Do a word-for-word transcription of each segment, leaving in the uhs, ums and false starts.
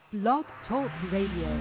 Blog Talk Radio.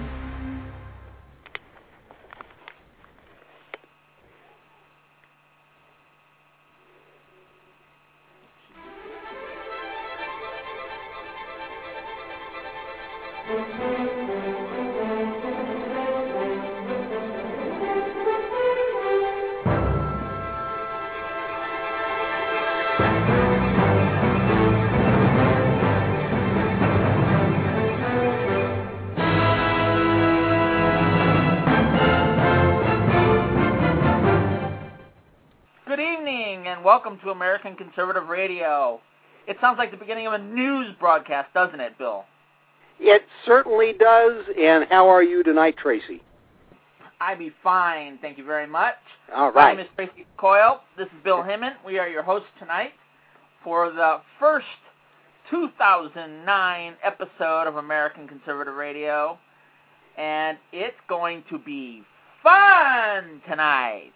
Welcome to American Conservative Radio. It sounds like the beginning of a news broadcast, doesn't it, Bill? It certainly does. And how are you tonight, Tracy? I be fine, thank you very much. All right. My name is Tracy Coyle. This is Bill Hemmant. We are your hosts tonight for the first two thousand nine episode of American Conservative Radio. And it's going to be fun tonight.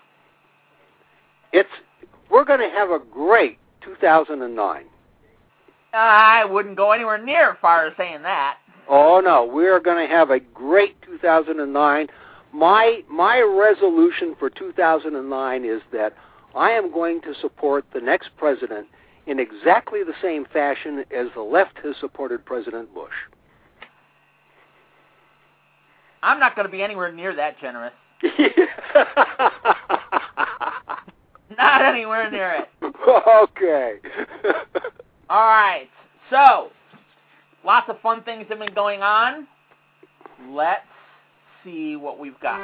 It's We're going to have a great two thousand nine. I wouldn't go anywhere near as far as saying that. Oh, no. We're going to have a great two thousand nine. My my resolution for two thousand nine is that I am going to support the next president in exactly the same fashion as the left has supported President Bush. I'm not going to be anywhere near that generous. Not anywhere near it. Okay. All right. So, lots of fun things have been going on. Let's see what we've got.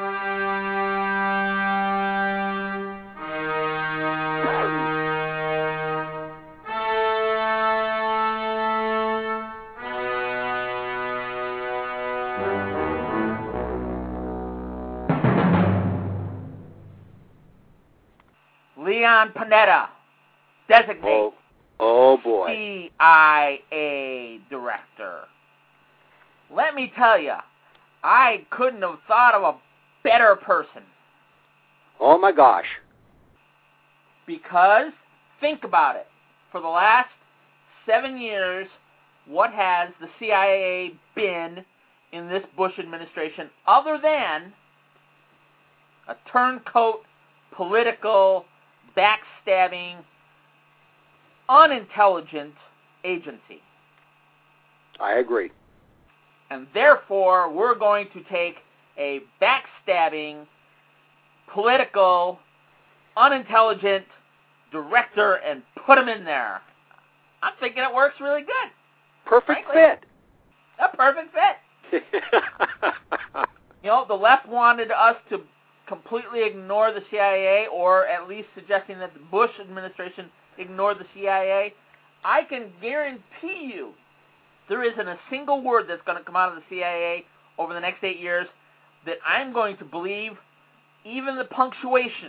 Leon Panetta, designate oh, oh boy. C I A director. Let me tell you, I couldn't have thought of a better person. Oh my gosh. Because, think about it. For the last seven years, what has the C I A been in this Bush administration other than a turncoat, political, backstabbing, unintelligent agency? I agree. And therefore, we're going to take a backstabbing, political, unintelligent director and put him in there. I'm thinking it works really good. Perfect frankly. fit. A perfect fit. You know, the left wanted us to completely ignore the C I A, or at least suggesting that the Bush administration ignored the C I A. I can guarantee you there isn't a single word that's going to come out of the C I A over the next eight years that I'm going to believe even the punctuation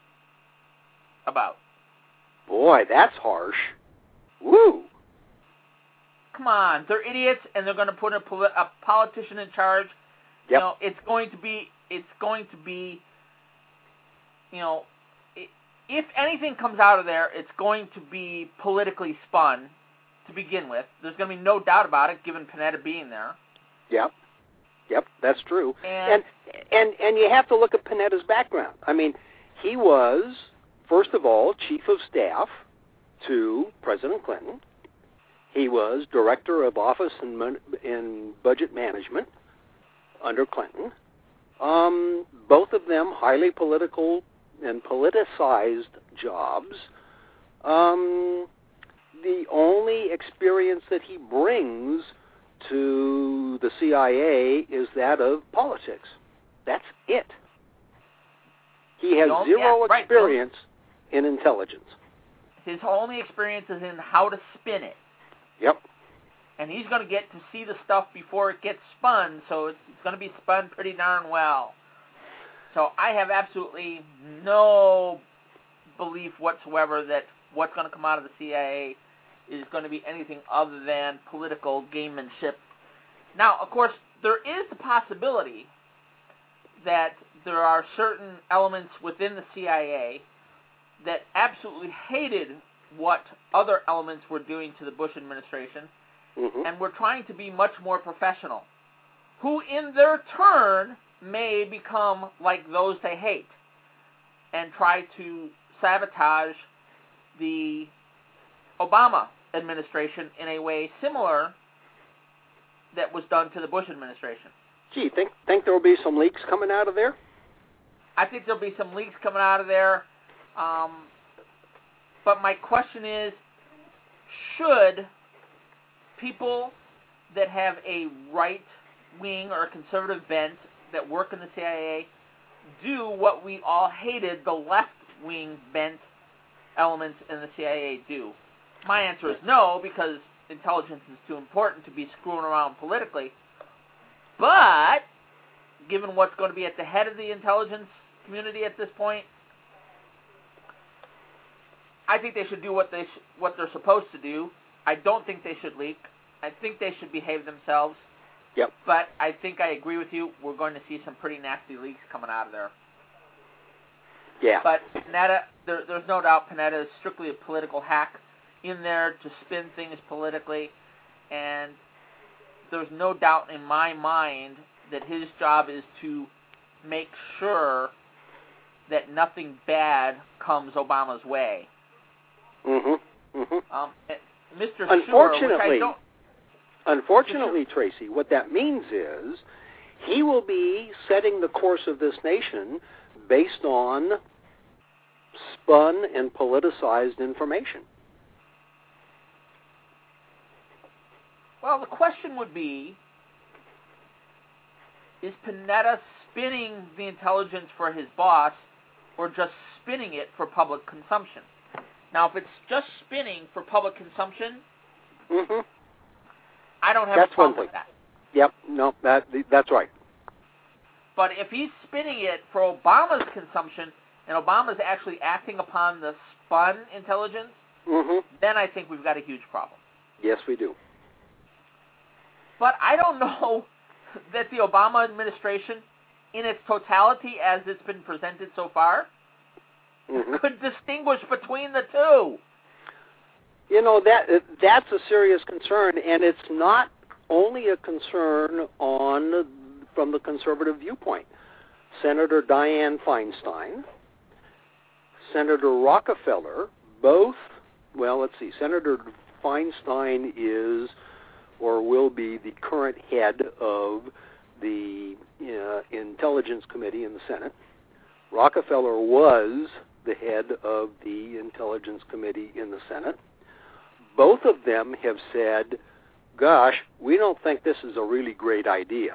about. Boy, that's harsh. Woo! Come on, they're idiots, and they're going to put a, poli- a politician in charge. Yep. You know, it's going to be, it's going to be, you know, it, if anything comes out of there, it's going to be politically spun to begin with. There's going to be no doubt about it, given Panetta being there. Yep. Yep, that's true. And, and and and you have to look at Panetta's background. I mean, he was, first of all, chief of staff to President Clinton. He was director of office and, and budget management under Clinton. Um, both of them highly political and politicized jobs. Um, the only experience that he brings to the C I A is that of politics. That's it. He has only, zero yeah, right. experience in intelligence. His only experience is in how to spin it. Yep. And he's going to get to see the stuff before it gets spun, so it's going to be spun pretty darn well. So I have absolutely no belief whatsoever that what's going to come out of the C I A is going to be anything other than political gamemanship. Now, of course, there is the possibility that there are certain elements within the C I A that absolutely hated what other elements were doing to the Bush administration, Mm-hmm. and we're trying to be much more professional, who in their turn may become like those they hate and try to sabotage the Obama administration in a way similar that was done to the Bush administration. Gee, think think there will be some leaks coming out of there? I think there'll be some leaks coming out of there. Um, but my question is, should people that have a right-wing or a conservative bent that work in the C I A do what we all hated the left-wing bent elements in the C I A do? My answer is no, because intelligence is too important to be screwing around politically. But given what's going to be at the head of the intelligence community at this point, I think they should do what they sh- what they're supposed to do. I don't think they should leak. I think they should behave themselves. Yep. But I think I agree with you. We're going to see some pretty nasty leaks coming out of there. Yeah. But Panetta, there, there's no doubt Panetta is strictly a political hack in there to spin things politically, and there's no doubt in my mind that his job is to make sure that nothing bad comes Obama's way. Mm-hmm. Mm-hmm. Um, Mister Unfortunately, Schumer, which I don't, unfortunately, Tracy, what that means is he will be setting the course of this nation based on spun and politicized information. Well, the question would be, is Panetta spinning the intelligence for his boss or just spinning it for public consumption? Now, if it's just spinning for public consumption, mm-hmm. I don't have that's a problem one with thing. that. Yep, no, that that's right. But if he's spinning it for Obama's consumption and Obama's actually acting upon the spun intelligence, mm-hmm. then I think we've got a huge problem. Yes, we do. But I don't know that the Obama administration, in its totality as it's been presented so far, mm-hmm. could distinguish between the two. You know, that that's a serious concern, and it's not only a concern on from the conservative viewpoint. Senator Dianne Feinstein, Senator Rockefeller, both, well, let's see, Senator Feinstein is or will be the current head of the uh, Intelligence Committee in the Senate. Rockefeller was the head of the Intelligence Committee in the Senate. Both of them have said, gosh, we don't think this is a really great idea.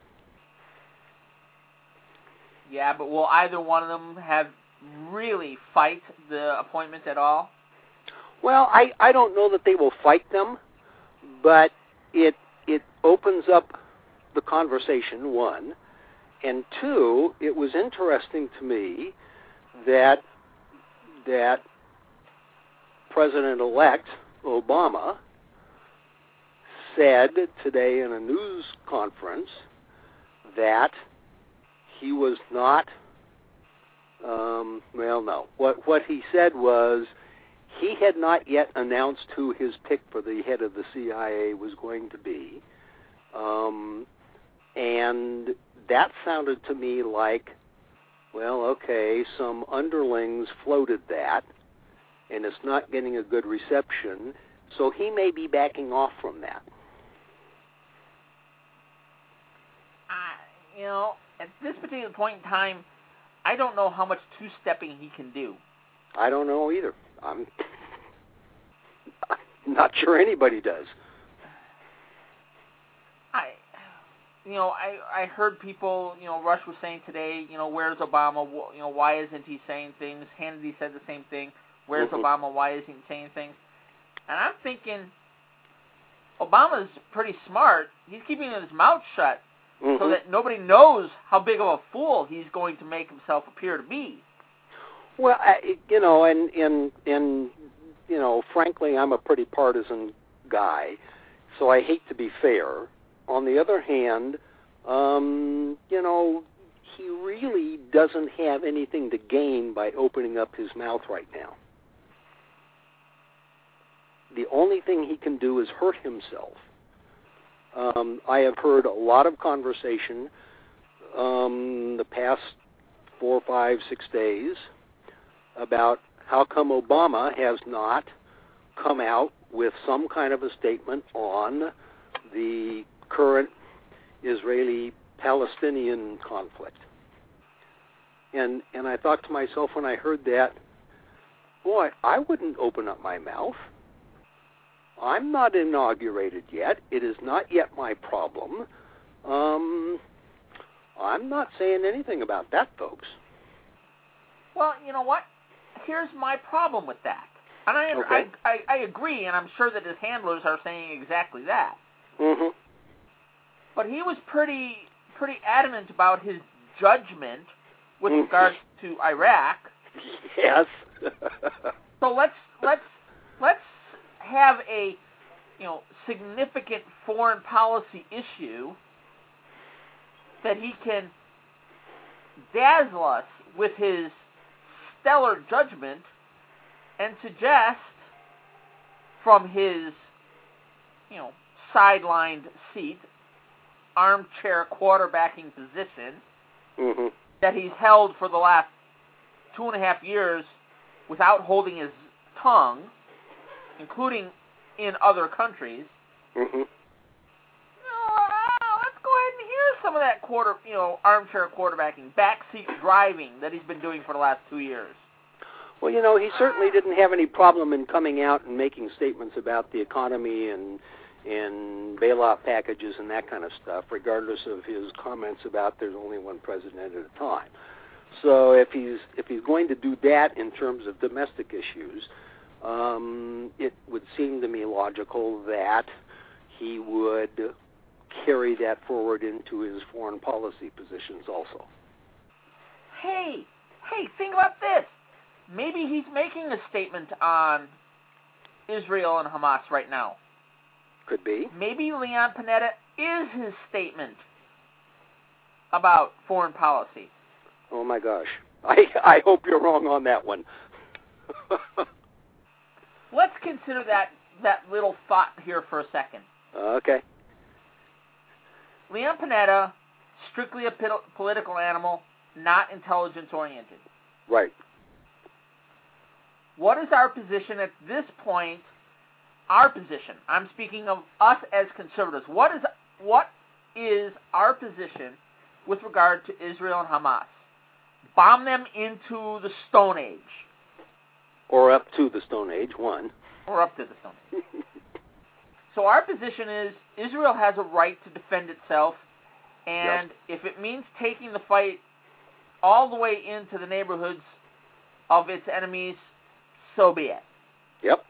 Yeah, but will either one of them have really fight the appointment at all? Well, I, I don't know that they will fight them, but it it opens up the conversation, one. And two, it was interesting to me that that President-elect Obama said today in a news conference that he was not, um, well, no. What, what he said was he had not yet announced who his pick for the head of the C I A was going to be. Um, and that sounded to me like, well, okay, some underlings floated that, and it's not getting a good reception, so he may be backing off from that. Uh, you know, at this particular point in time, I don't know how much two-stepping he can do. I don't know either. I'm not sure anybody does. I, you know, I I heard people, you know, Rush was saying today, you know, where's Obama? You know, why isn't he saying things? Hannity said the same thing. Where's mm-hmm. Obama? Why isn't he saying things? And I'm thinking, Obama's pretty smart. He's keeping his mouth shut mm-hmm. so that nobody knows how big of a fool he's going to make himself appear to be. Well, I, you know, and, and, and, you know, frankly, I'm a pretty partisan guy, so I hate to be fair. On the other hand, um, you know, he really doesn't have anything to gain by opening up his mouth right now. The only thing he can do is hurt himself. Um, I have heard a lot of conversation um, the past four, five, six days about how come Obama has not come out with some kind of a statement on the current Israeli-Palestinian conflict. And and I thought to myself when I heard that, boy, I wouldn't open up my mouth. I'm not inaugurated yet. It is not yet my problem. Um, I'm not saying anything about that, folks. Well, you know what? Here's my problem with that. And I, Okay. I, I, I agree, and I'm sure that his handlers are saying exactly that. Mm-hmm. But he was pretty pretty adamant about his judgment with Mhm. regards to Iraq. Yes. So let's let's let's have a you know significant foreign policy issue that he can dazzle us with his stellar judgment and suggest from his you know sidelined seat, armchair quarterbacking position Mm-hmm. that he's held for the last two and a half years without holding his tongue, including in other countries. Mm-hmm. Uh, let's go ahead and hear some of that quarter, you know, armchair quarterbacking, backseat driving that he's been doing for the last two years. Well, you know, he certainly didn't have any problem in coming out and making statements about the economy and and bailout packages and that kind of stuff, regardless of his comments about there's only one president at a time. So if he's if he's going to do that in terms of domestic issues, um, it would seem to me logical that he would carry that forward into his foreign policy positions also. Hey, hey, think about this. Maybe he's making a statement on Israel and Hamas right now. Could be. Maybe Leon Panetta is his statement about foreign policy. Oh my gosh. I I hope you're wrong on that one. Let's consider that, that little thought here for a second. Okay. Leon Panetta, strictly a pit- political animal, not intelligence-oriented. Right. What is our position at this point? Our position. I'm speaking of us as conservatives. What is what is our position with regard to Israel and Hamas? Bomb them into the Stone Age. Or up to the Stone Age, one. Or up to the Stone Age. So our position is Israel has a right to defend itself, and Yep. if it means taking the fight all the way into the neighborhoods of its enemies, so be it. Yep.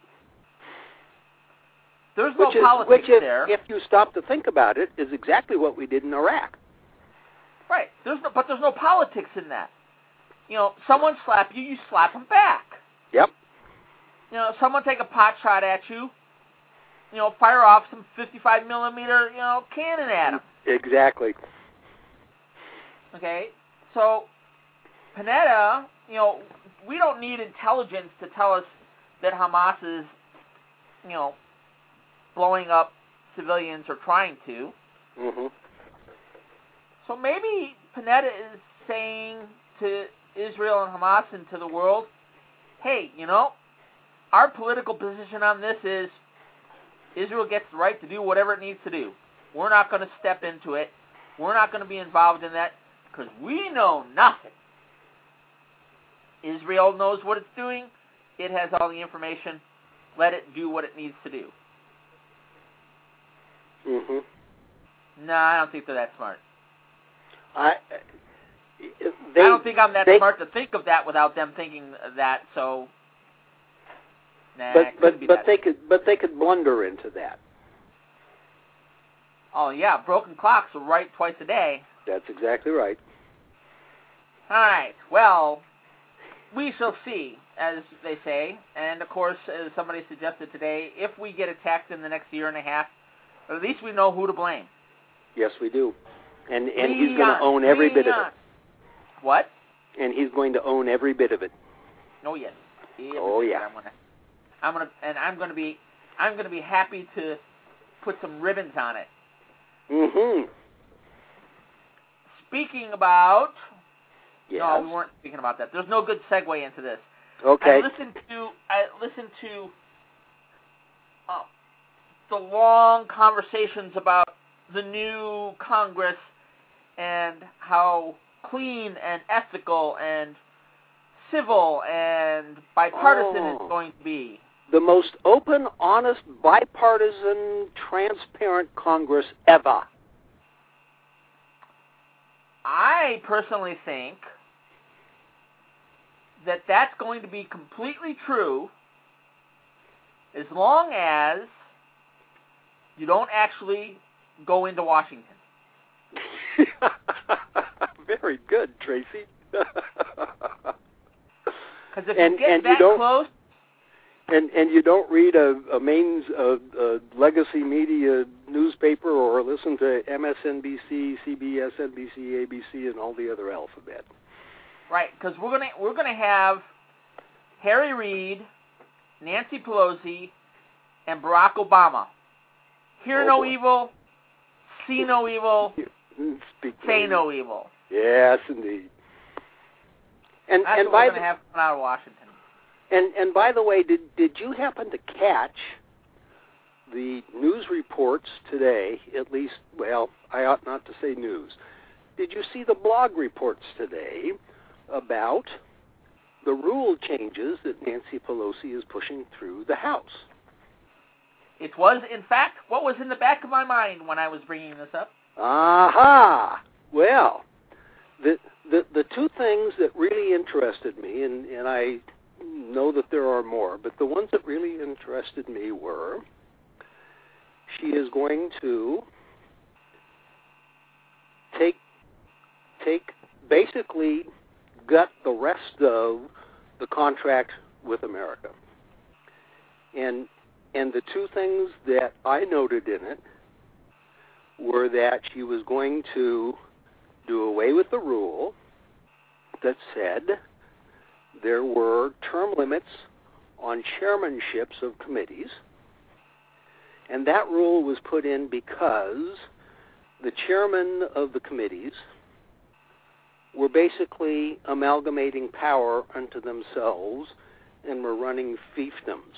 There's no Which is, politics which if, there. if you stop to think about it, is exactly what we did in Iraq. Right. There's no, but there's no politics in that. You know, someone slap you, you slap them back. Yep. You know, someone take a pot shot at you, you know, fire off some fifty-five millimeter, you know, cannon at them. Exactly. Okay? So, Panetta, you know, we don't need intelligence to tell us that Hamas is, you know, blowing up civilians or trying to. Mm-hmm. So maybe Panetta is saying to Israel and Hamas and to the world, hey, you know, our political position on this is Israel gets the right to do whatever it needs to do. We're not going to step into it. We're not going to be involved in that because we know nothing. Israel knows what it's doing. It has all the information. Let it do what it needs to do. Mm-hmm. No, I don't think they're that smart. I, they, I don't think I'm that they, smart to think of that without them thinking that. So, nah, but it couldn't but be but that. they could but they could blunder into that. Oh yeah, broken clocks are right twice a day. That's exactly right. All right. Well, we shall see, as they say. And of course, as somebody suggested today, if we get attacked in the next year and a half, at least we know who to blame. Yes, we do. And and Leon, he's going to own every bit of Leon. it. What? And he's going to own every bit of it. Oh yes. Every Oh, bit. yeah. I'm gonna, I'm gonna, and I'm gonna be, I'm gonna be happy to put some ribbons on it. Mm-hmm. Speaking about... Yes. No, we weren't speaking about that. There's no good segue into this. Okay. I listened to... I listened to... Uh, the long conversations about the new Congress and how clean and ethical and civil and bipartisan Oh. it's going to be. The most open, honest, bipartisan, transparent Congress ever. I personally think that that's going to be completely true as long as you don't actually go into Washington. Very good, Tracy. Because if And- you get and you that don't- close, And and you don't read a, a main a, a legacy media newspaper or listen to M S N B C, C B S, N B C, A B C, and all the other alphabet. right? Because we're gonna we're gonna have Harry Reid, Nancy Pelosi, and Barack Obama. Hear Oh, no boy. evil, see no evil, Speak say no evil. Yes, indeed. And That's and what by we're the gonna have coming out of Washington. and and by the way, did did you happen to catch the news reports today? At least, well, I ought not to say news. Did you see the blog reports today about the rule changes that Nancy Pelosi is pushing through the House? It was, in fact, what was in the back of my mind when I was bringing this up. Aha! Well, the the the two things that really interested me, and, and I know that there are more, but the ones that really interested me were she is going to take take basically gut the rest of the contract with America. And and the two things that I noted in it were that she was going to do away with the rule that said there were term limits on chairmanships of committees, and that rule was put in because the chairmen of the committees were basically amalgamating power unto themselves and were running fiefdoms.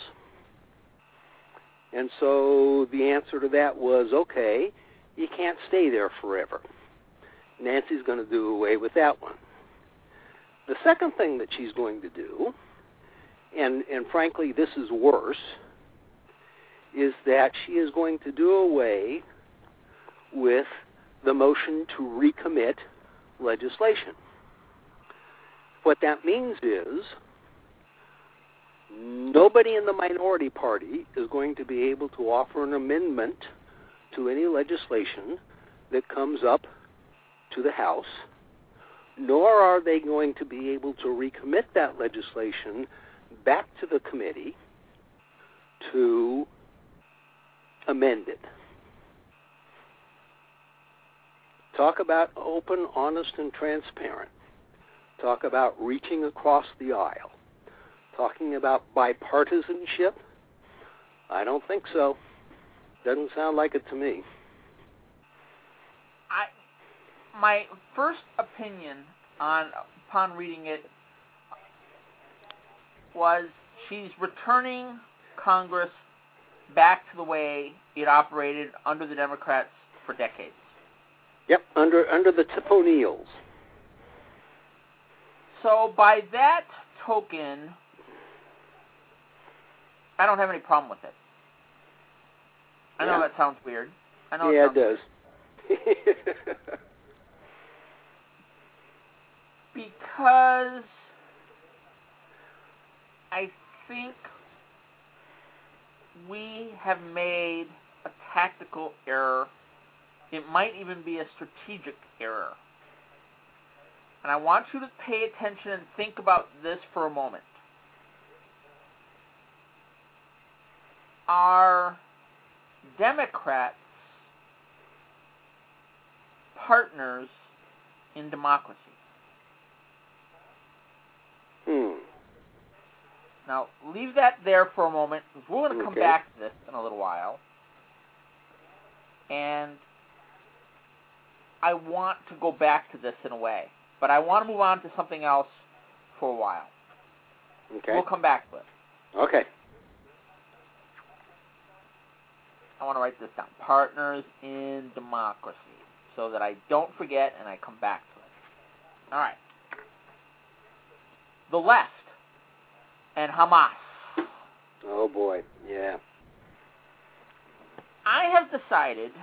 And so the answer to that was, okay, you can't stay there forever. Nancy's going to do away with that one. The second thing that she's going to do, and, and frankly this is worse, is that she is going to do away with the motion to recommit legislation. What that means is nobody in the minority party is going to be able to offer an amendment to any legislation that comes up to the House, nor are they going to be able to recommit that legislation back to the committee to amend it. Talk about open, honest, and transparent. Talk about reaching across the aisle. Talking about bipartisanship? I don't think so. Doesn't sound like it to me. I, my first opinion on upon reading it was she's returning Congress back to the way it operated under the Democrats for decades. Yep, under under the Tip O'Neills. So by that token, I don't have any problem with it. I know Yeah. that sounds weird. I know Yeah, it, it does. because I think we have made a tactical error. It might even be a strategic error. And I want you to pay attention and think about this for a moment. Are Democrats partners in democracy? Hmm. Now, leave that there for a moment, because we're going to come Okay. back to this in a little while. And I want to go back to this in a way. But I want to move on to something else for a while. Okay. We'll come back to it. Okay. I want to write this down. Partners in Democracy. So that I don't forget and I come back to it. All right. The left and Hamas. Oh, boy. Yeah. I have decided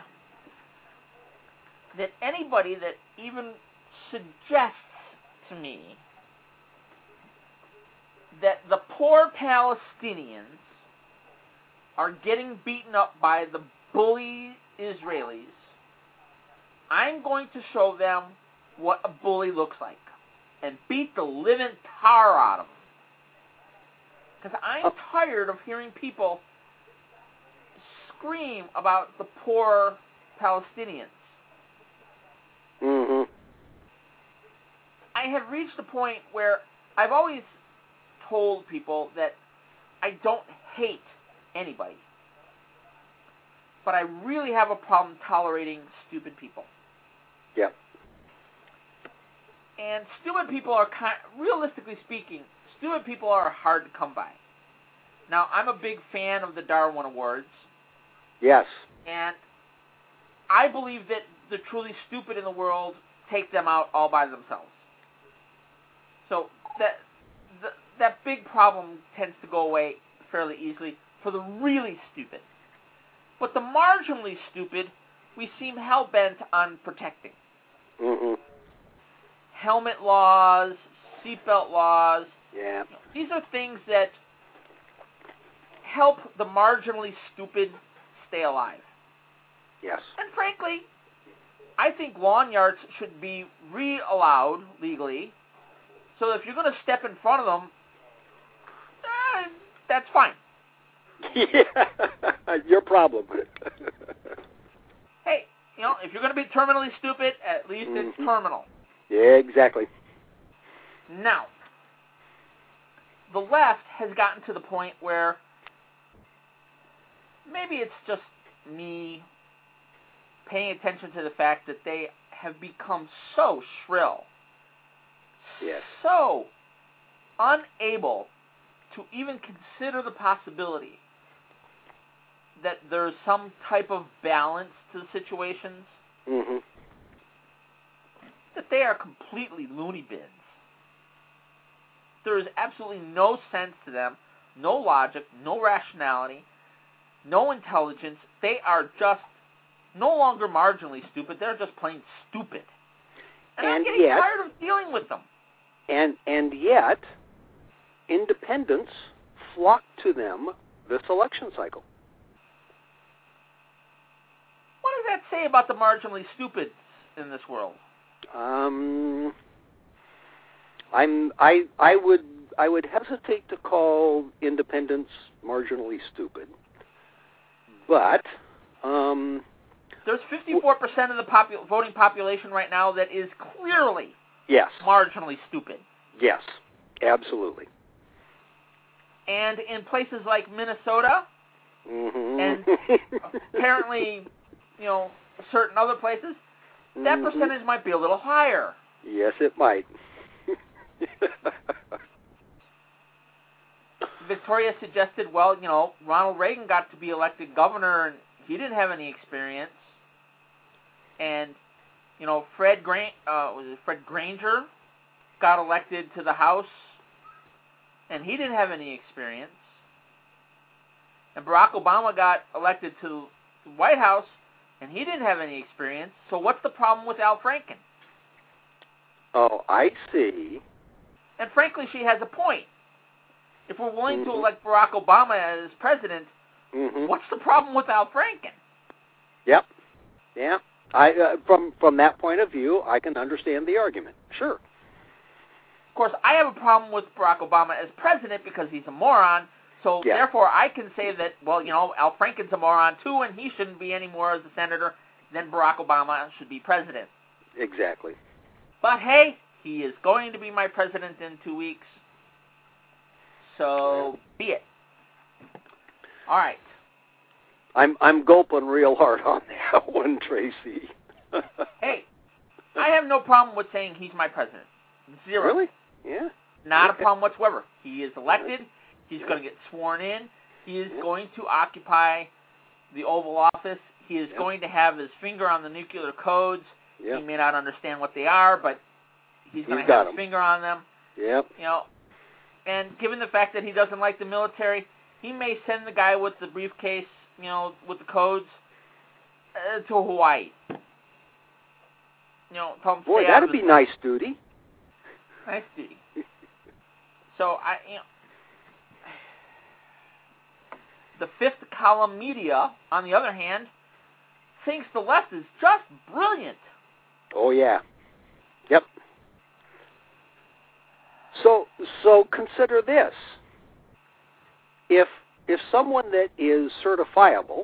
that anybody that even suggests to me that the poor Palestinians are getting beaten up by the bully Israelis, I'm going to show them what a bully looks like and beat the living tar out of them. Because I'm oh. tired of hearing people scream about the poor Palestinians. Mm-hmm. I have reached a point where I've always told people that I don't hate anybody. But I really have a problem tolerating stupid people. Yep. And stupid people are, kind, realistically speaking, stupid people are hard to come by. Now, I'm a big fan of the Darwin Awards. Yes. And I believe that the truly stupid in the world take them out all by themselves. So that the, that big problem tends to go away fairly easily for the really stupid. But the marginally stupid, we seem hell-bent on protecting. Mm-hmm. Helmet laws, seatbelt laws. Yeah. These are things that help the marginally stupid stay alive. Yes. And frankly, I think lawn yards should be re-allowed legally. So if you're going to step in front of them, eh, that's fine. Yeah, your problem. Hey, you know, if you're going to be terminally stupid, at least mm-hmm. it's terminal. Yeah, exactly. Now, the left has gotten to the point where maybe it's just me paying attention to the fact that they have become so shrill, yes. so unable to even consider the possibility that there's some type of balance to the situations, mm-hmm. that they are completely loony bins. There is absolutely no sense to them, no logic, no rationality, no intelligence. They are just no longer marginally stupid. They're just plain stupid. And, and I'm getting yet, tired of dealing with them. And and yet, independents flock to them this election cycle. What does that say about the marginally stupid in this world? Um, I'm I I would I would hesitate to call independents marginally stupid, but um, there's fifty-four percent of the popu- voting population right now that is clearly yes marginally stupid. Yes, absolutely. And in places like Minnesota, mm-hmm. and apparently, you know, certain other places, that mm-hmm. percentage might be a little higher. Yes, it might. Victoria suggested, well, you know, Ronald Reagan got to be elected governor, and he didn't have any experience. And, you know, Fred Gran- uh, was it Fred Granger got elected to the House, and he didn't have any experience. And Barack Obama got elected to the White House, and he didn't have any experience. So what's the problem with Al Franken? Oh, I see. And frankly, she has a point. If we're willing mm-hmm. to elect Barack Obama as president, mm-hmm. what's the problem with Al Franken? Yep. Yeah. I uh, from from that point of view, I can understand the argument. Sure. Of course, I have a problem with Barack Obama as president because he's a moron. So yeah. therefore, I can say that, well, you know, Al Franken's a moron too, and he shouldn't be any more as a senator than Barack Obama should be president. Exactly. But hey, he is going to be my president in two weeks. So be it. All right. I'm I'm gulping real hard on that one, Tracy. Hey, no problem with saying he's my president. Zero. Really? Yeah. Not Okay. a problem whatsoever. He is elected. He's going to get sworn in. He is Yeah. going to occupy the Oval Office. He is Yeah. going to have his finger on the nuclear codes. Yeah. He may not understand what they are, but he's going He's to got have his 'em. finger on them. Yep. You know, and given the fact that he doesn't like the military, he may send the guy with the briefcase, you know, with the codes, uh, to Hawaii. You know, tell him to Boy, stay out that'd of be his- nice duty. Nice duty. So I, you know, the fifth column media, on the other hand, thinks the left is just brilliant. Oh yeah. Yep. So so consider this. If if someone that is certifiable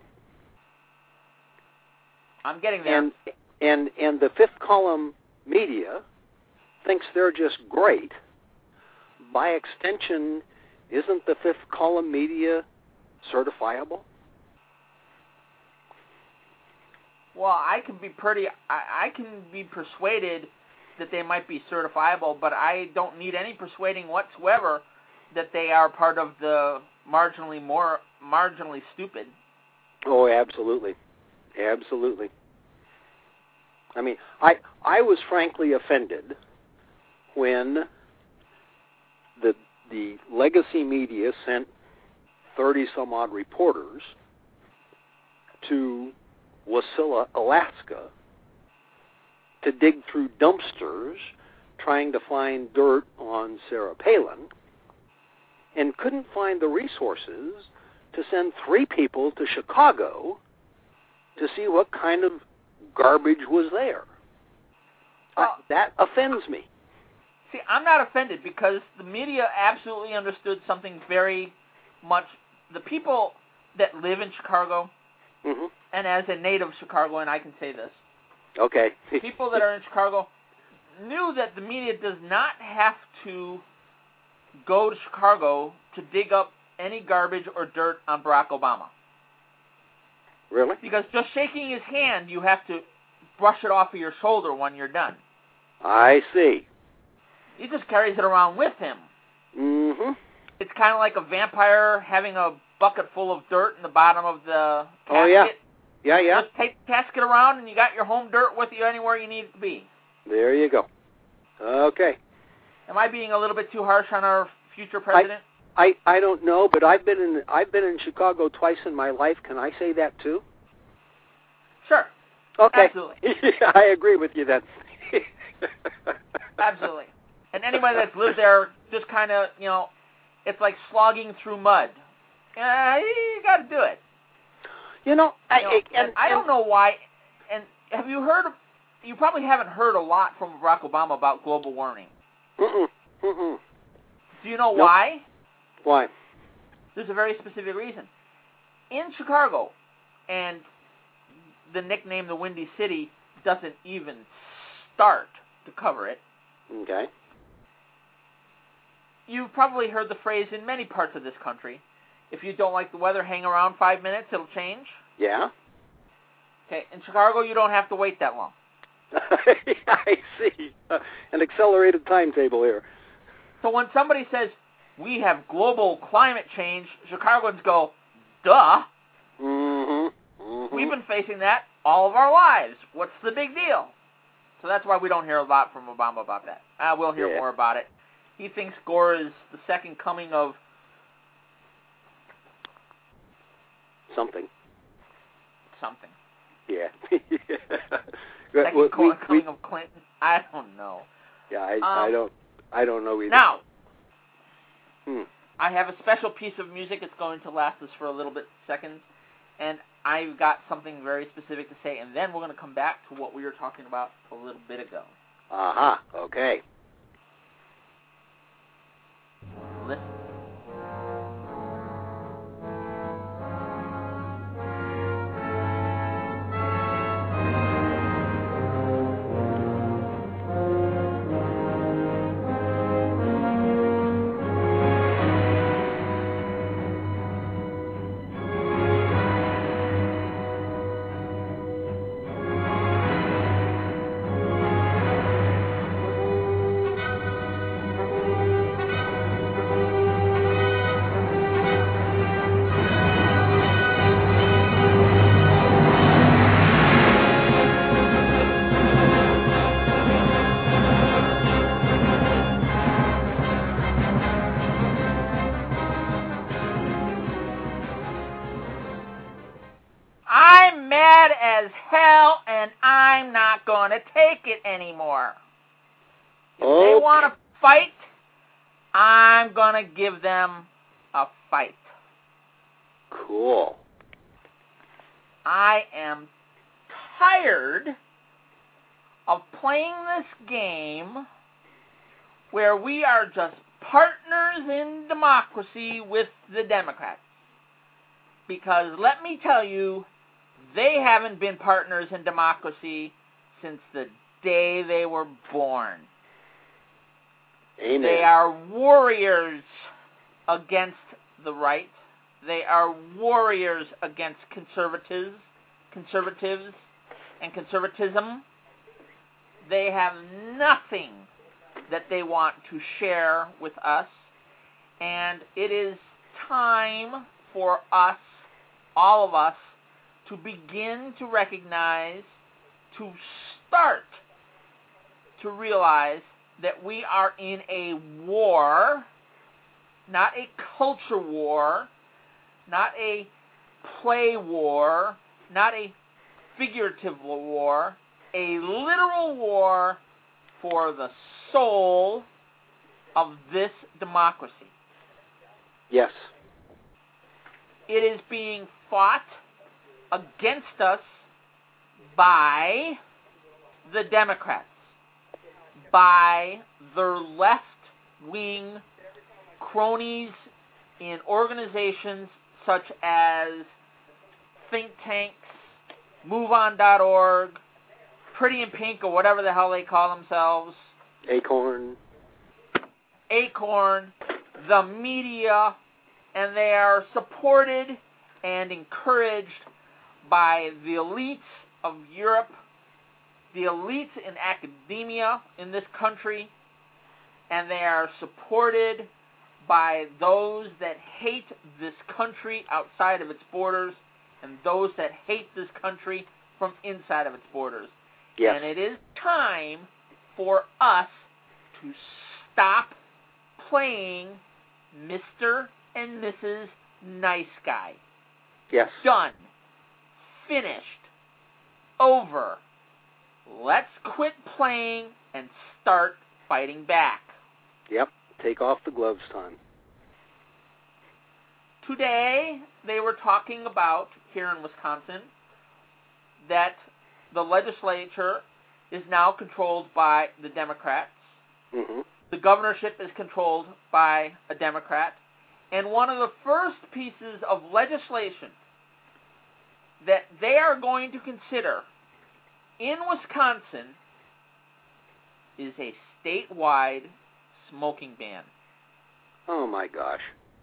I'm getting there. and and and the fifth column media thinks they're just great, by extension, isn't the fifth column media certifiable? Well, I can be pretty. I, I can be persuaded that they might be certifiable, but I don't need any persuading whatsoever that they are part of the marginally more marginally stupid. Oh, absolutely, absolutely. I mean, I I was frankly offended when the the legacy media sent thirty some odd reporters to Wasilla, Alaska, to dig through dumpsters trying to find dirt on Sarah Palin, and couldn't find the resources to send three people to Chicago to see what kind of garbage was there. Well, I, that offends me. See, I'm not offended because the media absolutely understood something very much. The people that live in Chicago, Mm-hmm. and as a native Chicagoan, I can say this, Okay. people that are in Chicago knew that the media does not have to go to Chicago to dig up any garbage or dirt on Barack Obama. Really? Because just shaking his hand, you have to brush it off of your shoulder when you're done. I see. He just carries it around with him. Mm-hmm. It's kind of like a vampire having a bucket full of dirt in the bottom of the casket. Oh, yeah. Yeah, yeah. Just take the casket around and you got your home dirt with you anywhere you need it to be. There you go. Okay. Am I being a little bit too harsh on our future president? I, I don't know, but I've been in I've been in Chicago twice in my life. Can I say that too? Sure. Okay. Absolutely. I agree with you then. Absolutely. And anybody that's lived there just kind of, you know, it's like slogging through mud. Uh, you got to do it. You know, I, You know, and, and I don't know why. And have you heard? Of, you probably haven't heard a lot from Barack Obama about global warming. Mm-mm, mm-mm. Do you know Nope. why? Why? There's a very specific reason. In Chicago, and the nickname the Windy City doesn't even start to cover it. Okay. You've probably heard the phrase in many parts of this country, if you don't like the weather, hang around five minutes, it'll change. Yeah. Okay, in Chicago, you don't have to wait that long. I see. Uh, an accelerated timetable here. So when somebody says, we have global climate change, Chicagoans go, duh. Mm-hmm. Mm-hmm. We've been facing that all of our lives. What's the big deal? So that's why we don't hear a lot from Obama about that. Uh, we'll hear Yeah. more about it. He thinks Gore is the second coming of something. something. Yeah. Second we, co- we, coming we, of Clinton. I don't know. yeah, I, Um, I don't. I don't know either. Now, Hmm. I have a special piece of music. It's going to last us for a little bit seconds, and I've got something very specific to say, and then we're going to come back to what we were talking about a little bit ago. Aha. Uh-huh. Okay. Listen. not going to take it anymore. If Okay. they want to fight, I'm going to give them a fight. Cool. I am tired of playing this game where we are just partners in democracy with the Democrats. Because let me tell you, they haven't been partners in democracy since the day they were born. Amen. They are warriors against the right. They are warriors against conservatives, conservatives and conservatism. They have nothing that they want to share with us. And it is time for us, all of us, to begin to recognize, to start to realize that we are in a war, not a culture war, not a play war, not a figurative war, a literal war for the soul of this democracy. Yes. It is being fought against us by the Democrats, by their left-wing cronies in organizations such as think tanks, move on dot org, Pretty in Pink, or whatever the hell they call themselves, Acorn. Acorn, the media, and they are supported and encouraged by the elites of Europe, the elites in academia in this country, and they are supported by those that hate this country outside of its borders and those that hate this country from inside of its borders. Yes. And it is time for us to stop playing Mister and Missus Nice Guy. Yes. Done. Finished. Over. Let's quit playing and start fighting back. Yep. Take off the gloves time. Today, they were talking about, here in Wisconsin, that the legislature is now controlled by the Democrats. Mm-hmm. The governorship is controlled by a Democrat. And one of the first pieces of legislation that they are going to consider in Wisconsin is a statewide smoking ban. Oh, my gosh.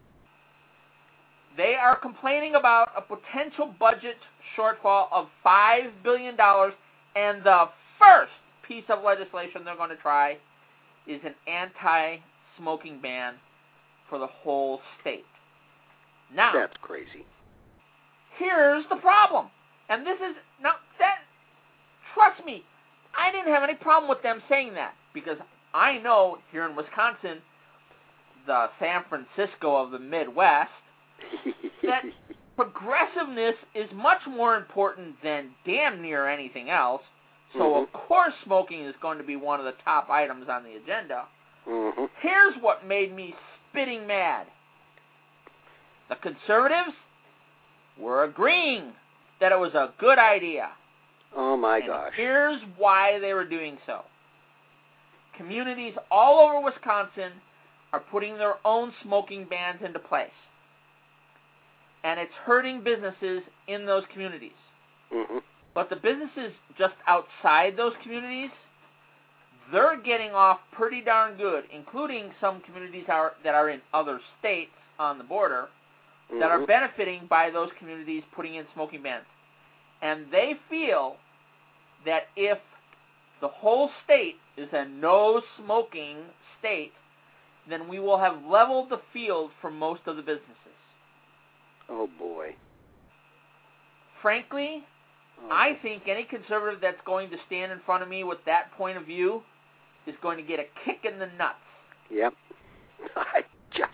They are complaining about a potential budget shortfall of five billion dollars, and the first piece of legislation they're going to try is an anti-smoking ban for the whole state. Now, That's crazy. here's the problem. And this is, now, that, trust me, I didn't have any problem with them saying that, because I know here in Wisconsin, the San Francisco of the Midwest, that progressiveness is much more important than damn near anything else. So, mm-hmm. of course, smoking is going to be one of the top items on the agenda. Mm-hmm. Here's what made me spitting mad. The conservatives were agreeing that it was a good idea. Oh, my and gosh. Here's why they were doing so. Communities all over Wisconsin are putting their own smoking bans into place. And it's hurting businesses in those communities. Mm-hmm. But the businesses just outside those communities, they're getting off pretty darn good, including some communities are, that are in other states on the border mm-hmm. that are benefiting by those communities putting in smoking bans. And they feel that if the whole state is a no-smoking state, then we will have leveled the field for most of the businesses. Oh, boy. Frankly, oh. I think any conservative that's going to stand in front of me with that point of view is going to get a kick in the nuts. Yep. I just...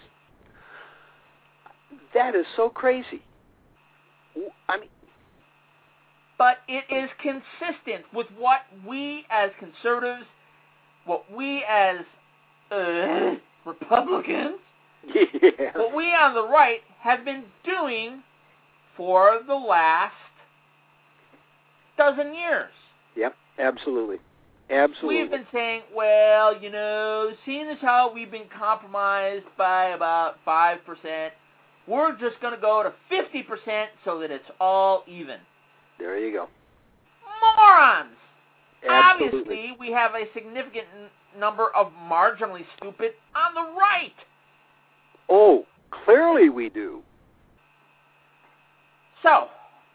That is so crazy. I mean, but it is consistent with what we as conservatives, what we as uh, Republicans, yeah. what we on the right have been doing for the last dozen years. Yep, absolutely. Absolutely. We've been saying, well, you know, seeing as how we've been compromised by about five percent, we're just going to go to fifty percent so that it's all even. There you go. Morons! Absolutely. Obviously, we have a significant n- number of marginally stupid on the right. Oh, clearly we do. So,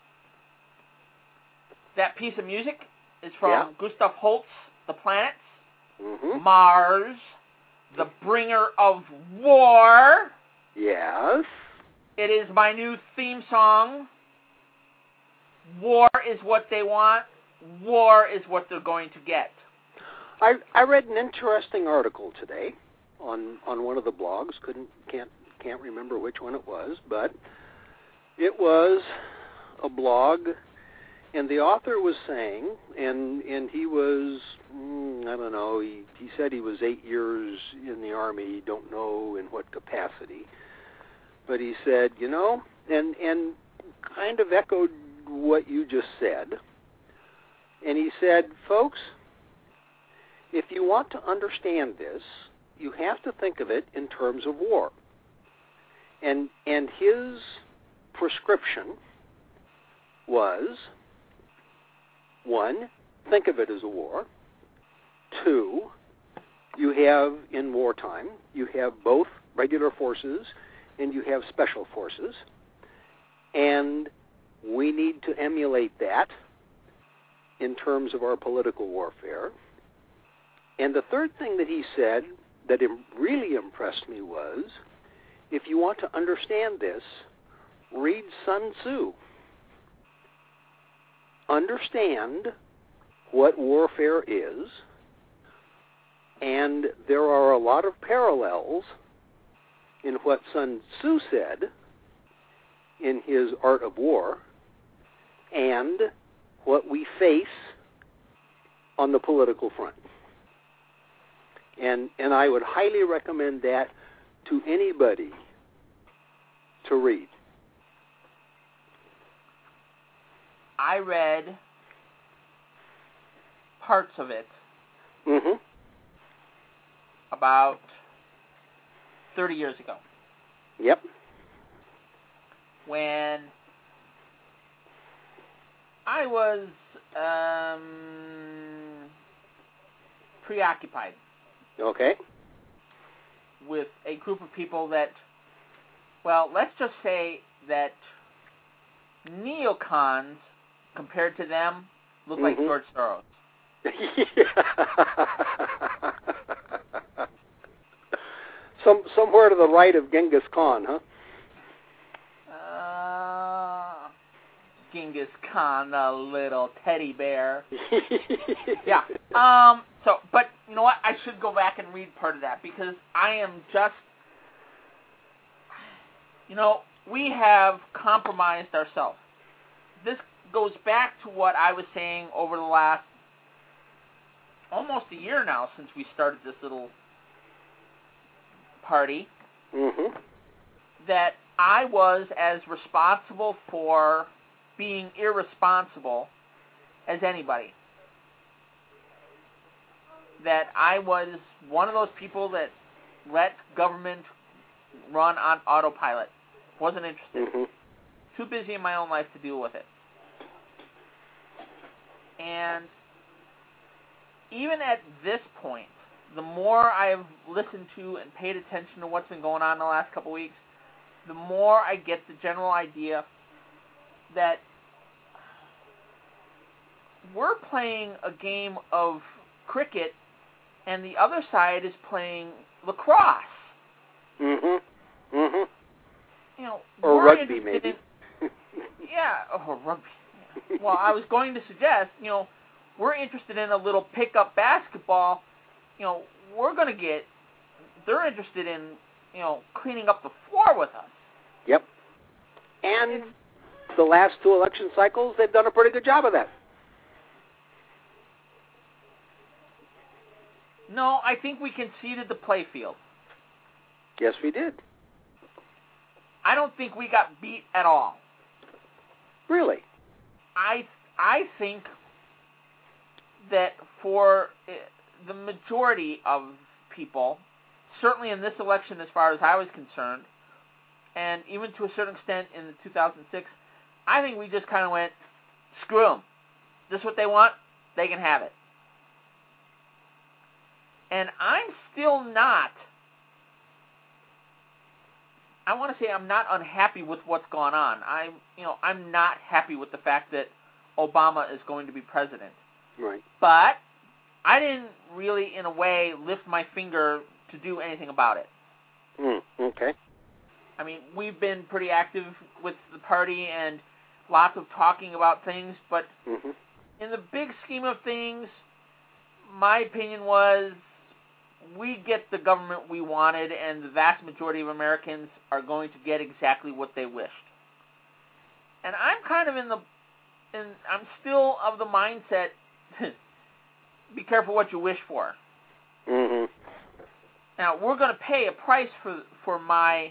that piece of music is from Yeah. Gustav Holst, The Planets, Mm-hmm. Mars, the bringer of war. Yes. It is my new theme song. War is what they want. War is what they're going to get. I I read an interesting article today on on one of the blogs. Couldn't can't can't remember which one it was, but it was a blog, and the author was saying, and and he was mm, I don't know. He he said he was eight years in the Army. Don't know in what capacity, but he said, you know, and and kind of echoed what you just said. And he said, folks, if you want to understand this, you have to think of it in terms of war. And and his prescription was, one, think of it as a war. Two, you have, in wartime, you have both regular forces and you have special forces. And we need to emulate that in terms of our political warfare. And the third thing that he said that really impressed me was, if you want to understand this, read Sun Tzu. Understand what warfare is, and there are a lot of parallels in what Sun Tzu said in his Art of War and what we face on the political front. And and I would highly recommend that to anybody to read. I read parts of it Mm-hmm. about thirty years ago, Yep. when I was um, preoccupied Okay. with a group of people that, well, let's just say that neocons, compared to them, look like Mhm. George Soros. Some somewhere to the right of Genghis Khan, huh? Uh, Genghis Khan, a little teddy bear. Yeah. Um. So, but you know what? I should go back and read part of that because I am just, you know, we have compromised ourselves. This goes back to what I was saying over the last almost a year now since we started this little party, Mm-hmm. that I was as responsible for being irresponsible as anybody. That I was one of those people that let government run on autopilot. Wasn't interested. Mm-hmm. Too busy in my own life to deal with it. And even at this point, the more I've listened to and paid attention to what's been going on in the last couple of weeks, the more I get the general idea that we're playing a game of cricket and the other side is playing lacrosse. Mm-hmm. Mm-hmm. You know, Or we're rugby, interested maybe. In, yeah, or rugby. Yeah. Well, I was going to suggest, you know, we're interested in a little pickup basketball. You know, we're going to get, they're interested in, you know, cleaning up the floor with us. Yep. And the last two election cycles, they've done a pretty good job of that. No, I think we conceded the playfield. Yes, we did. I don't think we got beat at all. Really? I I think that for the majority of people, certainly in this election as far as I was concerned, and even to a certain extent in the two thousand six, I think we just kind of went, screw them. This is what they want, they can have it. And I'm still not, I want to say I'm not unhappy with what's gone on. I'm, you know, I'm not happy with the fact that Obama is going to be president. Right. But I didn't really, in a way, lift my finger to do anything about it. Mm, okay. I mean, we've been pretty active with the party and lots of talking about things, but mm-hmm. in the big scheme of things, my opinion was we get the government we wanted, and the vast majority of Americans are going to get exactly what they wished. And I'm kind of in the, in, I'm still of the mindset, be careful what you wish for. Mm-hmm. Now, we're going to pay a price for for my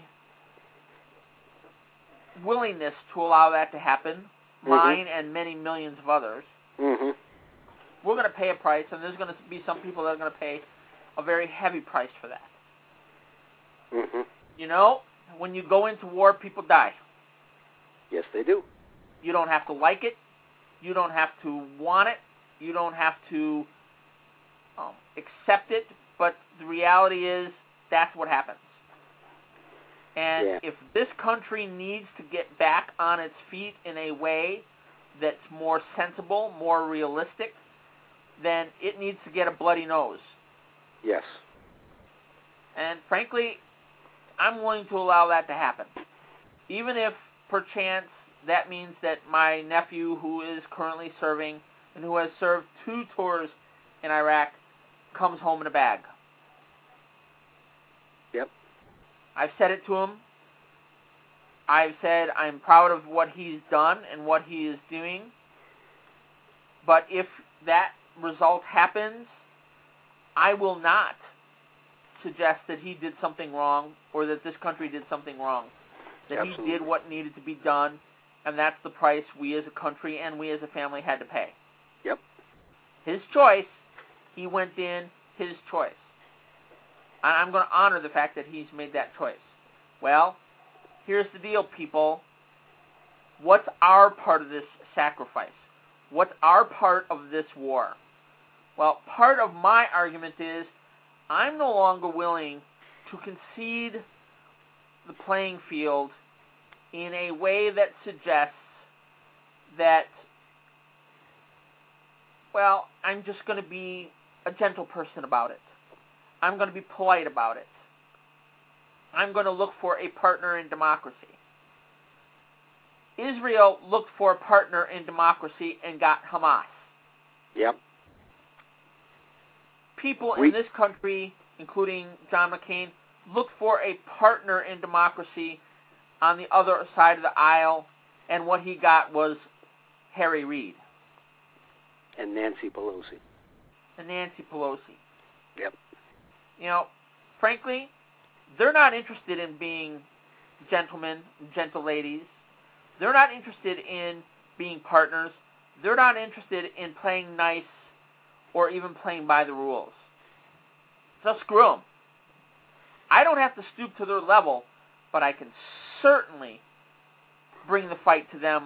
willingness to allow that to happen, mm-hmm. mine and many millions of others. Mm-hmm. We're going to pay a price, and there's going to be some people that are going to pay a very heavy price for that. Mm-hmm. You know, when you go into war, people die. Yes, they do. You don't have to like it. You don't have to want it. You don't have to um, accept it. But the reality is that's what happens. And yeah. if this country needs to get back on its feet in a way that's more sensible, more realistic, then it needs to get a bloody nose. Yes. And frankly, I'm willing to allow that to happen. Even if, perchance, that means that my nephew, who is currently serving and who has served two tours in Iraq, comes home in a bag. Yep. I've said it to him. I've said I'm proud of what he's done and what he is doing. But if that result happens, I will not suggest that he did something wrong or that this country did something wrong. That Absolutely. He did what needed to be done, and that's the price we as a country and we as a family had to pay. Yep. His choice, he went in, his choice. And I'm going to honor the fact that he's made that choice. Well, here's the deal, people. What's our part of this sacrifice? What's our part of this war? Well, part of my argument is I'm no longer willing to concede the playing field in a way that suggests that, well, I'm just going to be a gentle person about it. I'm going to be polite about it. I'm going to look for a partner in democracy. Israel looked for a partner in democracy and got Hamas. Yep. People we- in this country, including John McCain, looked for a partner in democracy on the other side of the aisle, and what he got was Harry Reid. And Nancy Pelosi. And Nancy Pelosi. Yep. You know, frankly, they're not interested in being gentlemen, gentle ladies. They're not interested in being partners. They're not interested in playing nice or even playing by the rules. So screw them. I don't have to stoop to their level, but I can certainly bring the fight to them.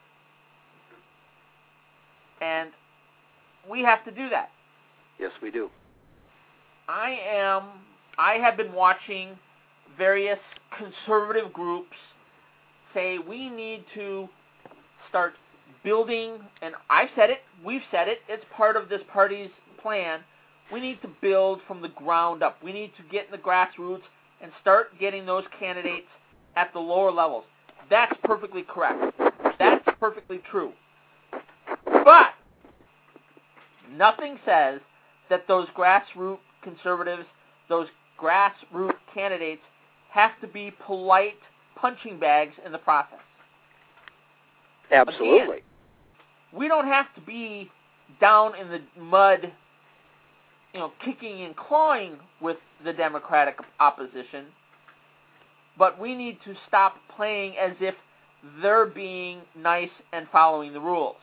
And we have to do that. Yes, we do. I am, I have been watching various conservative groups say we need to start building, and I've said it, we've said it, it's part of this party's plan. We need to build from the ground up. We need to get in the grassroots and start getting those candidates at the lower levels. That's perfectly correct. That's perfectly true. But nothing says that those grassroots conservatives, those grassroots candidates have to be polite punching bags in the process. Absolutely. Again, we don't have to be down in the mud, you know, kicking and clawing with the Democratic opposition, but we need to stop playing as if they're being nice and following the rules.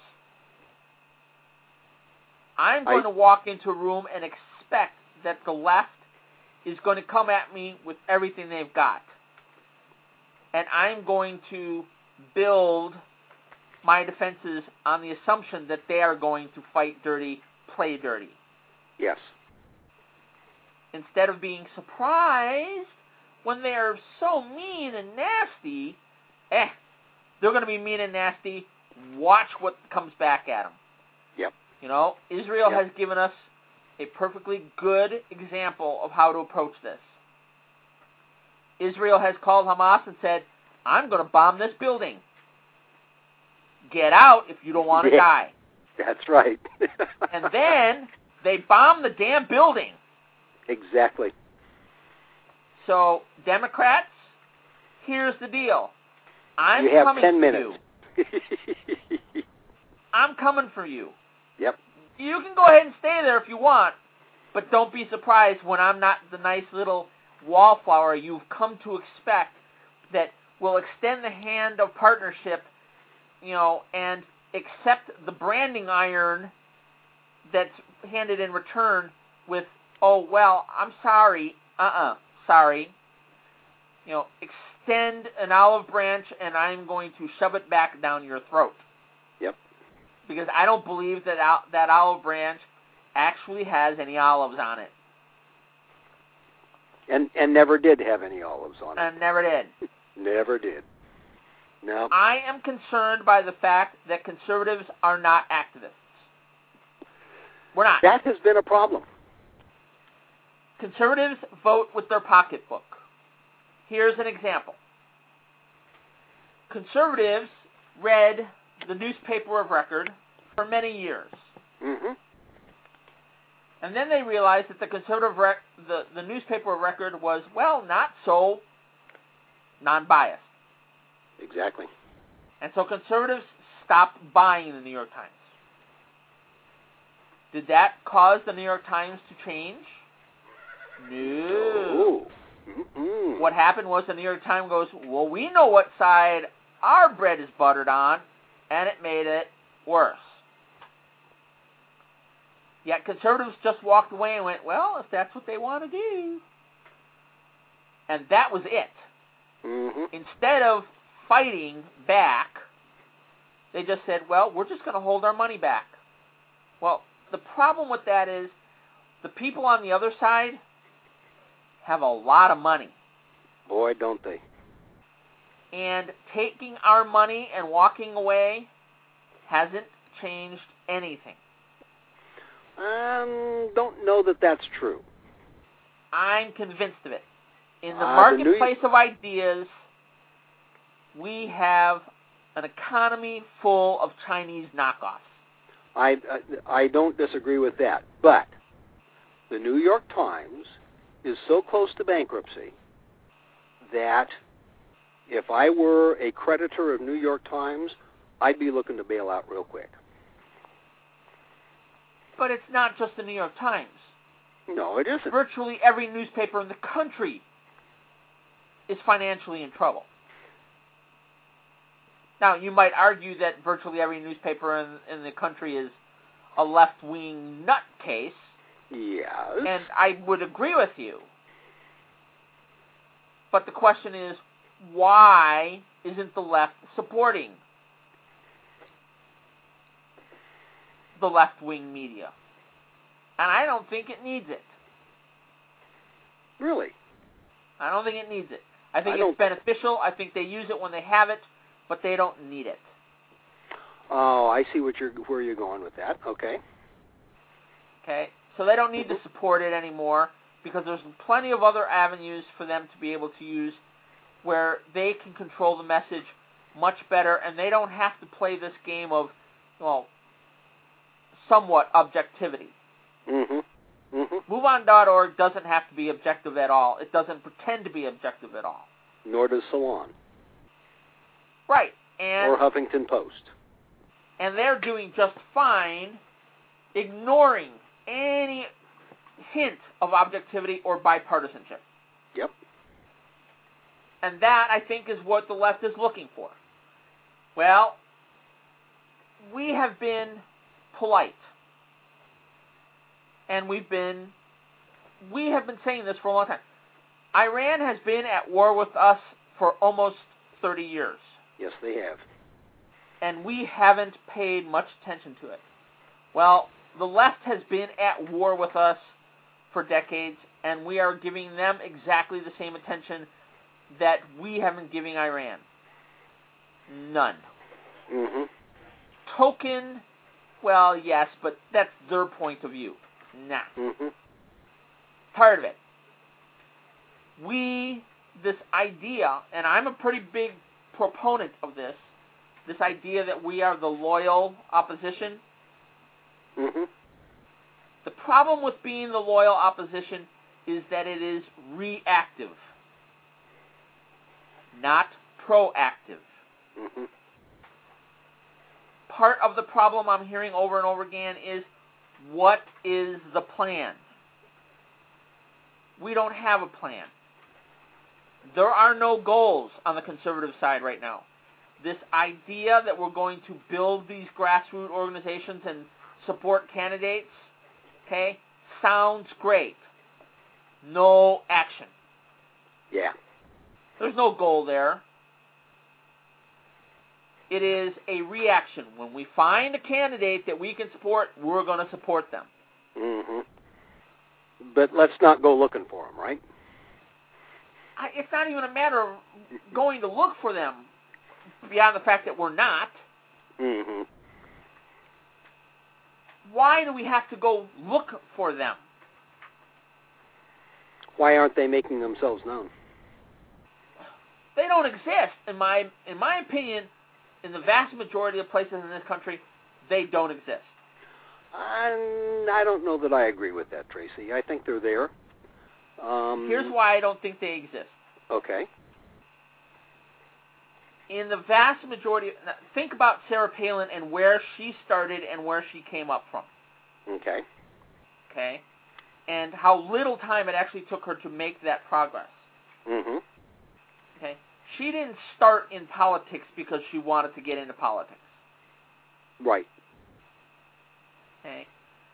I'm going I, to walk into a room and expect that the left is going to come at me with everything they've got. And I'm going to build my defenses on the assumption that they are going to fight dirty, play dirty. yes. Instead of being surprised when they are so mean and nasty, eh, they're going to be mean and nasty. Watch what comes back at them. Yep. You know, Israel Yep. has given us a perfectly good example of how to approach this. Israel has called Hamas and said, I'm going to bomb this building. Get out if you don't want to Yeah. die. That's right. And then they bomb the damn building. Exactly. So, Democrats, here's the deal. I'm You have coming ten for minutes. you. I'm coming for you. Yep. You can go ahead and stay there if you want, but don't be surprised when I'm not the nice little wallflower you've come to expect that will extend the hand of partnership, you know, and accept the branding iron that's handed in return with, oh, well, I'm sorry, uh-uh, sorry. You know, extend an olive branch and I'm going to shove it back down your throat. Yep. Because I don't believe that al- that olive branch actually has any olives on it. And and never did have any olives on it. And never did. Never did. No. I am concerned by the fact that conservatives are not activists. We're not. That has been a problem. Conservatives vote with their pocketbook. Here's an example. Conservatives read the newspaper of record for many years. Mm-hmm. And then they realized that the conservative rec- the, the newspaper of record was, well, not so non-biased. Exactly. And so conservatives stopped buying the New York Times. Did that cause the New York Times to change? No. Ooh. Mm-mm. What happened was the New York Times goes, well, we know what side our bread is buttered on, and it made it worse. Yet conservatives just walked away and went, well, if that's what they want to do. And that was it. Mm-hmm. Instead of fighting back, they just said, well, we're just going to hold our money back. Well, the problem with that is the people on the other side have a lot of money. Boy, don't they. And taking our money and walking away hasn't changed anything. Um, don't know that that's true. I'm convinced of it. In the Uh, the New- marketplace of ideas, we have an economy full of Chinese knockoffs. I, I I don't disagree with that, but the New York Times is so close to bankruptcy that if I were a creditor of New York Times, I'd be looking to bail out real quick. But it's not just the New York Times. No, it isn't. Virtually every newspaper in the country is financially in trouble. Now, you might argue that virtually every newspaper in, in the country is a left-wing nutcase, Yes. and I would agree with you. But the question is, why isn't the left supporting the left-wing media? And I don't think it needs it. Really? I don't think it needs it. I think I it's don't- beneficial. I think they use it when they have it, but they don't need it. Oh, I see what you're where you're going with that. Okay. Okay? So they don't need to support it anymore because there's plenty of other avenues for them to be able to use where they can control the message much better, and they don't have to play this game of, well, somewhat objectivity. Mm-hmm. Mm-hmm. MoveOn dot org doesn't have to be objective at all. It doesn't pretend to be objective at all. Nor does Salon. Right. And, or Huffington Post. And they're doing just fine, ignoring any hint of objectivity or bipartisanship. Yep. And that, I think, is what the left is looking for. Well, we have been polite. And we've been, we have been saying this for a long time. Iran has been at war with us for almost thirty years. Yes, they have. And we haven't paid much attention to it. Well, the left has been at war with us for decades, and we are giving them exactly the same attention that we have been giving Iran. None. Mm-hmm. Token, well, yes, but that's their point of view. Nah. Mm-hmm. Tired of it. We, this idea, and I'm a pretty big proponent of this, this idea that we are the loyal opposition. Mm-hmm. The problem with being the loyal opposition is that it is reactive, not proactive. Mm-hmm. Part of the problem I'm hearing over and over again is, what is the plan? We don't have a plan. There are no goals on the conservative side right now. This idea that we're going to build these grassroots organizations and support candidates, okay, sounds great. No action. Yeah. There's no goal there. It is a reaction. When we find a candidate that we can support, we're going to support them. Mm-hmm. But let's not go looking for them, right? I, it's not even a matter of going to look for them, beyond the fact that we're not. Mm-hmm. Why do we have to go look for them? Why aren't they making themselves known? They don't exist. In my in my opinion, in the vast majority of places in this country, they don't exist. I, I don't know that I agree with that, Tracy. I think they're there. Um, Here's why I don't think they exist. Okay. In the vast majority, think about Sarah Palin and where she started and where she came up from. Okay. Okay? And how little time it actually took her to make that progress. Mm-hmm. Okay? She didn't start in politics because she wanted to get into politics. Right. Okay?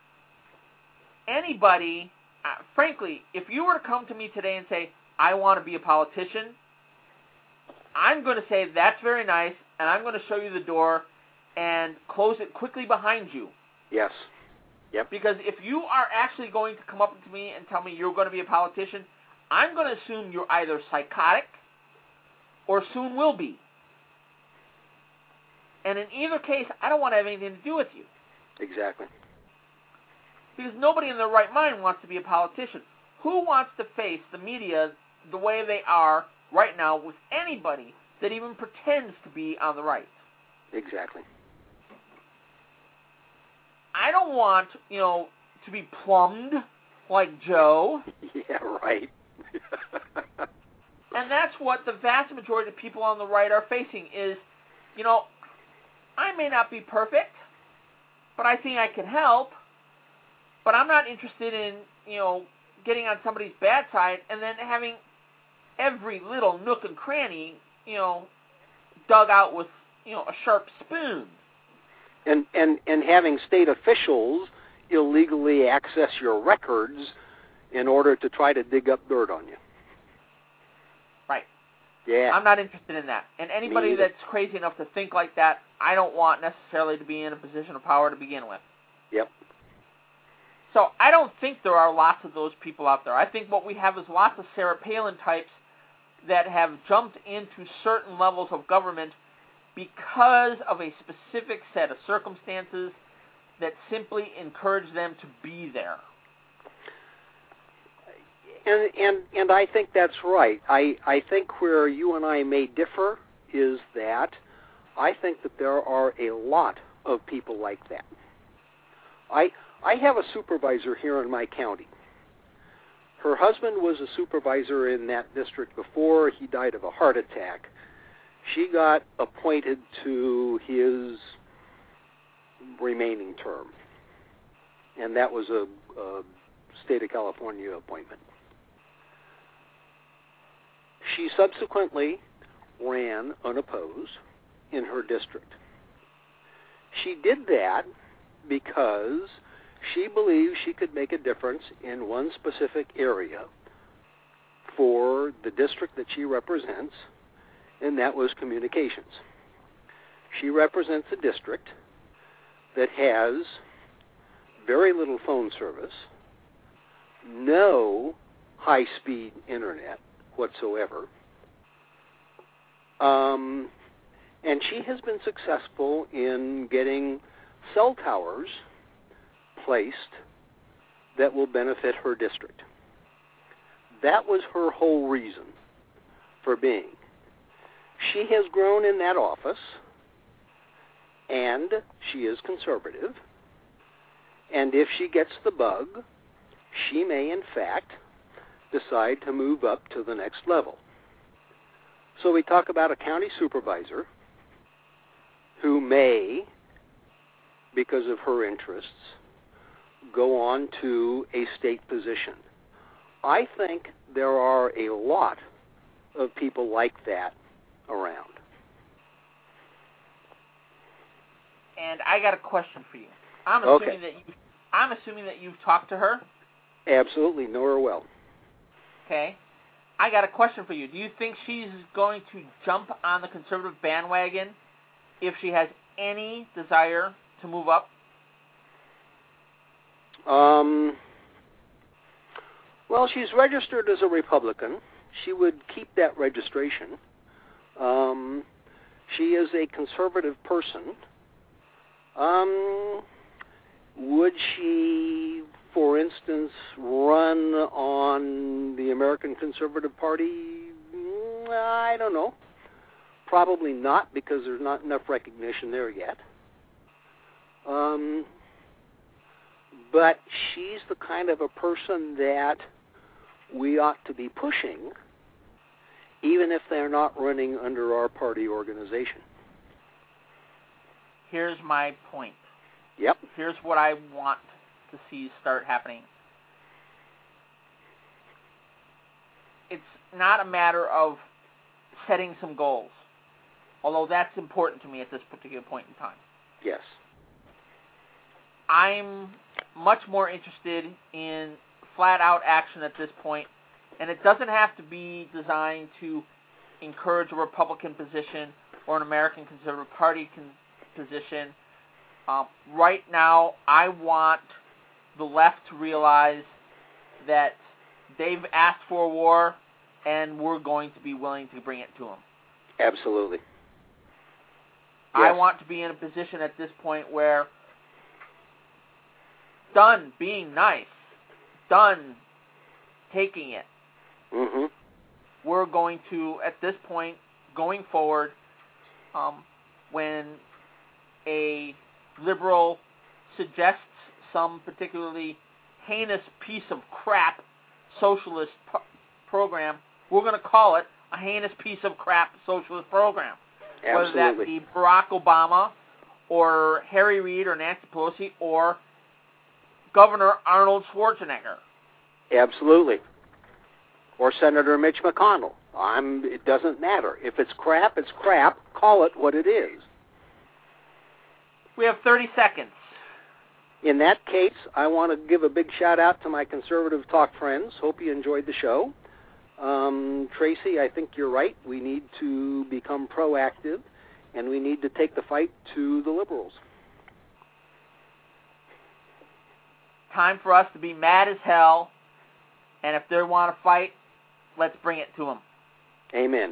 Anybody, uh, frankly, if you were to come to me today and say, I want to be a politician, I'm going to say, that's very nice, and I'm going to show you the door and close it quickly behind you. Yes. Yep. Because if you are actually going to come up to me and tell me you're going to be a politician, I'm going to assume you're either psychotic or soon will be. And in either case, I don't want to have anything to do with you. Exactly. Because nobody in their right mind wants to be a politician. Who wants to face the media the way they are right now with anybody that even pretends to be on the right? Exactly. I don't want, you know, to be plumbed like Joe. Yeah, right. And that's what the vast majority of people on the right are facing is, you know, I may not be perfect, but I think I can help, but I'm not interested in, you know, getting on somebody's bad side and then having every little nook and cranny, you know, dug out with, you know, a sharp spoon. And, and, and having state officials illegally access your records in order to try to dig up dirt on you. Right. Yeah. I'm not interested in that. And anybody that's crazy enough to think like that, I don't want necessarily to be in a position of power to begin with. Yep. So I don't think there are lots of those people out there. I think what we have is lots of Sarah Palin types that have jumped into certain levels of government because of a specific set of circumstances that simply encourage them to be there. And and and I think that's right. I, I think where you and I may differ is that I think that there are a lot of people like that. I I have a supervisor here in my county. Her husband was a supervisor in that district before he died of a heart attack. she got appointed to his remaining term, and that was a, a state of California appointment. She subsequently ran unopposed in her district. She did that because she believed she could make a difference in one specific area for the district that she represents, and that was communications. She represents a district that has very little phone service, no high-speed internet whatsoever, um, and she has been successful in getting cell towers placed that will benefit her district. That was her whole reason for being. She has grown in that office, and she is conservative, and if she gets the bug, she may, in fact, decide to move up to the next level. So we talk about a county supervisor who may, because of her interests, go on to a state position. I think there are a lot of people like that around. And I got a question for you. I'm assuming Okay. that you I'm assuming that you've talked to her. Absolutely, know her well. Okay. I got a question for you. Do you think she's going to jump on the conservative bandwagon if she has any desire to move up? Um, well, she's registered as a Republican. She would keep that registration. Um, she is a conservative person. Um, would she, for instance, run on the American Conservative Party? Mm, I don't know. Probably not, because there's not enough recognition there yet. Um, but she's the kind of a person that we ought to be pushing, even if they're not running under our party organization. Here's my point. Yep. Here's what I want to see start happening. It's not a matter of setting some goals, although that's important to me at this particular point in time. Yes. I'm much more interested in flat-out action at this point, and it doesn't have to be designed to encourage a Republican position or an American Conservative Party con- position. Um, right now, I want the left to realize that they've asked for a war, and we're going to be willing to bring it to them. Absolutely. I Yes. want to be in a position at this point where done being nice, done taking it, Mm-hmm. we're going to, at this point, going forward, um, when a liberal suggests some particularly heinous piece of crap socialist pro- program, we're going to call it a heinous piece of crap socialist program. Absolutely. Whether that be Barack Obama or Harry Reid or Nancy Pelosi or Governor Arnold Schwarzenegger. Absolutely. Or Senator Mitch McConnell. I'm, it doesn't matter. If it's crap, it's crap. Call it what it is. We have thirty seconds. In that case, I want to give a big shout-out to my conservative talk friends. Hope you enjoyed the show. Um, Tracy, I think you're right. We need to become proactive, and we need to take the fight to the liberals. Time for us to be mad as hell, and if they want to fight, let's bring it to them. Amen.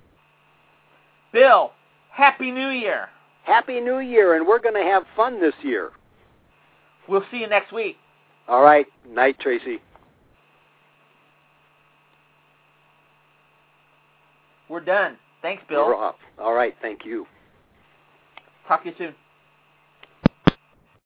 Bill, Happy New Year. Happy New Year, and we're going to have fun this year. We'll see you next week. All right. Night, Tracy. We're done. Thanks, Bill. We're off. All right. Thank you. Talk to you soon.